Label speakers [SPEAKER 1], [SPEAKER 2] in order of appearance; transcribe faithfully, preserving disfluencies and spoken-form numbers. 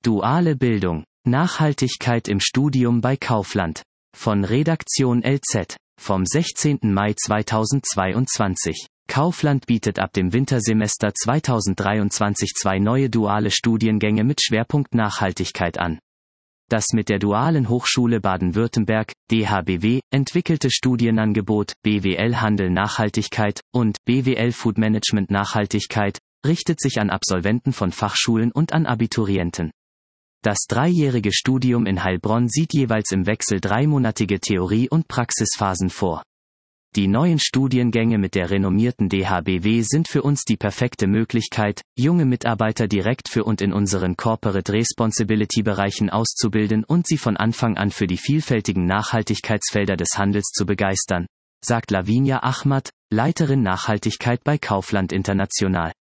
[SPEAKER 1] Duale Bildung. Nachhaltigkeit im Studium bei Kaufland. Von Redaktion L Z. Vom sechzehnten Mai zweitausendzweiundzwanzig. Kaufland bietet ab dem Wintersemester zweitausenddreiundzwanzig zwei neue duale Studiengänge mit Schwerpunkt Nachhaltigkeit an. Das mit der Dualen Hochschule Baden-Württemberg, D H B W, entwickelte Studienangebot B W L Handel Nachhaltigkeit und B W L Food Management Nachhaltigkeit richtet sich an Absolventen von Fachschulen und an Abiturienten. Das dreijährige Studium in Heilbronn sieht jeweils im Wechsel dreimonatige Theorie- und Praxisphasen vor. Die neuen Studiengänge mit der renommierten D H B W sind für uns die perfekte Möglichkeit, junge Mitarbeiter direkt für und in unseren Corporate Responsibility Bereichen auszubilden und sie von Anfang an für die vielfältigen Nachhaltigkeitsfelder des Handels zu begeistern, sagt Lavinia Ahmad, Leiterin Nachhaltigkeit bei Kaufland International.